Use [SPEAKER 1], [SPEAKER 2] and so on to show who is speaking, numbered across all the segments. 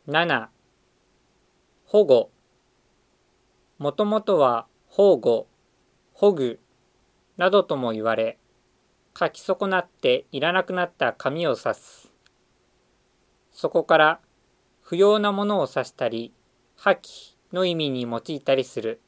[SPEAKER 1] 7. 保護。もともとは保護、保具などとも言われ、書き損なっていらなくなった紙を指す。そこから不要なものを指したり、破棄の意味に用いたりする。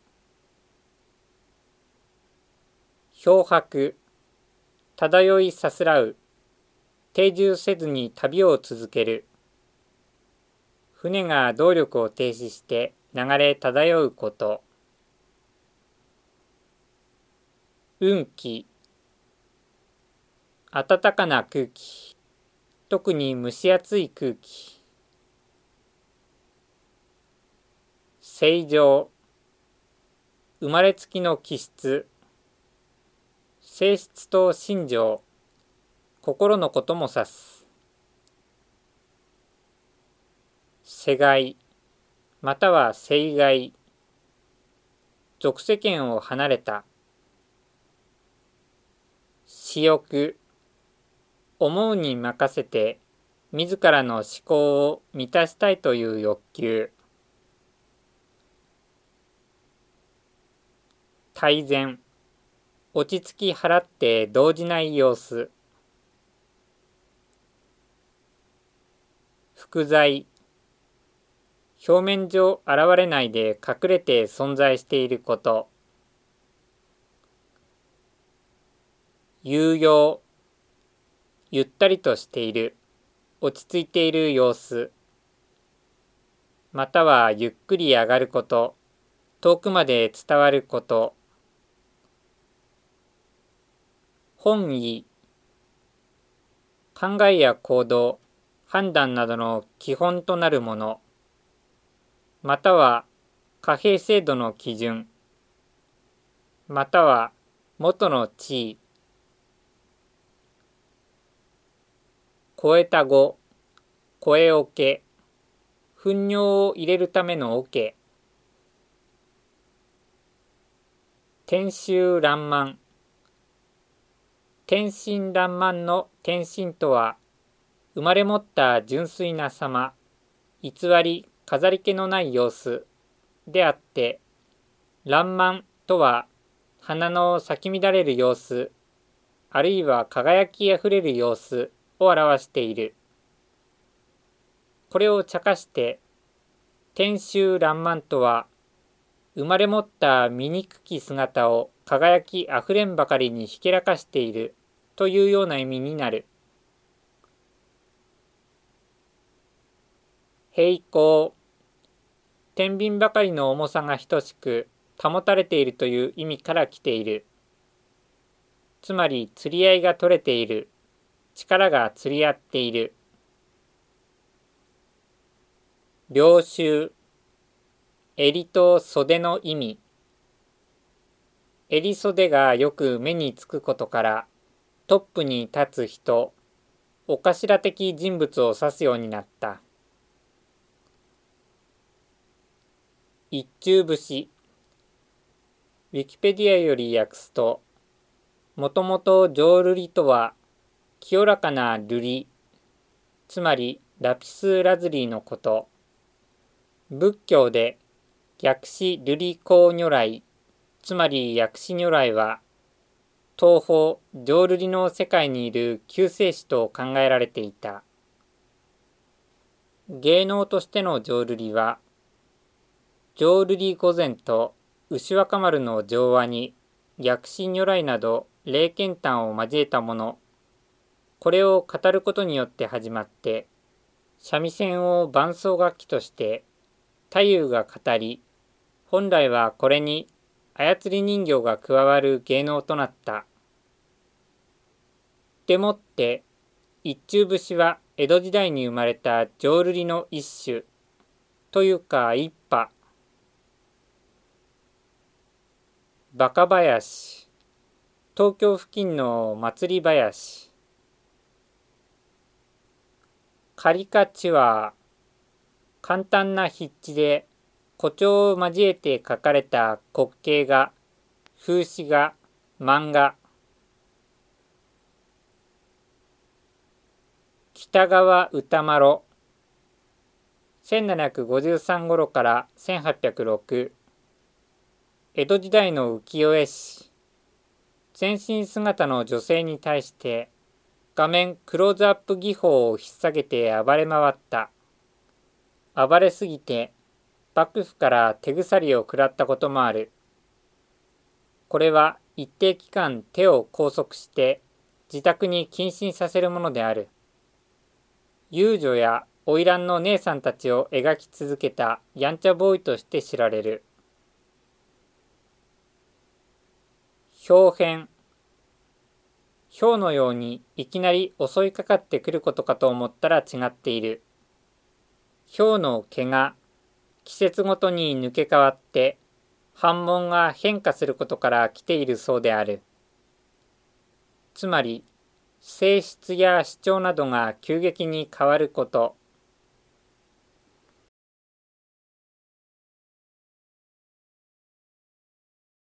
[SPEAKER 1] 漂泊。漂いさすらう。定住せずに旅を続ける。船が動力を停止して流れ漂うこと。運気。暖かな空気。特に蒸し暑い空気。正常。生まれつきの気質。性質と心情。心のことも指す。世外。または生外。俗世間を離れた。私欲。思うに任せて自らの思考を満たしたいという欲求。泰然。落ち着き払って動じない様子。複在。表面上現れないで隠れて存在していること。有用。ゆったりとしている。落ち着いている様子。またはゆっくり上がること。遠くまで伝わること。本意。考えや行動、判断などの基本となるもの。または貨幣制度の基準。または元の地位。超えた語、声桶。糞尿を入れるための桶。天真爛漫。天真爛漫の天真とは、生まれ持った純粋な様、偽り、飾り気のない様子であって、爛漫とは、花の咲き乱れる様子、あるいは輝きあふれる様子を表している。これを茶化して、天真爛漫とは、生まれ持った醜き姿を輝きあふれんばかりにひけらかしているというような意味になる。平行。天秤ばかりの重さが等しく保たれているという意味から来ている。つまり釣り合いが取れている。力が釣り合っている。領袖。襟と袖の意味。襟袖がよく目につくことからトップに立つ人、お頭的人物を指すようになった。一中節。ウィキペディアより訳すと、もともと浄瑠璃とは清らかな瑠璃、つまりラピスラズリのこと。仏教で薬師瑠璃光如来、つまり薬師如来は東方浄瑠璃の世界にいる救世主と考えられていた。芸能としての浄瑠璃は、浄瑠璃御前と牛若丸の浄話に薬師如来など霊剣譚を交えたもの。これを語ることによって始まって、三味線を伴奏楽器として太夫が語り、本来はこれに操り人形が加わる芸能となった。でもって一中節は江戸時代に生まれた浄瑠璃の一種というか一派。バカ林。東京付近の祭り林。カリカチュアー。簡単な筆致で誇張を交えて描かれた滑稽画、風刺画、漫画。北川歌麿。 1753頃から1806、江戸時代の浮世絵師。全身姿の女性に対して画面クローズアップ技法を引っ提げて暴れ回った。暴れすぎて幕府から手鎖を食らったこともある。これは一定期間手を拘束して自宅に謹慎させるものである。遊女や花魁の姉さんたちを描き続けたやんちゃボーイとして知られる。豹変。豹のようにいきなり襲いかかってくることかと思ったら違っている。豹の毛が季節ごとに抜け変わって斑紋が変化することから来ているそうである。つまり性質や主張などが急激に変わること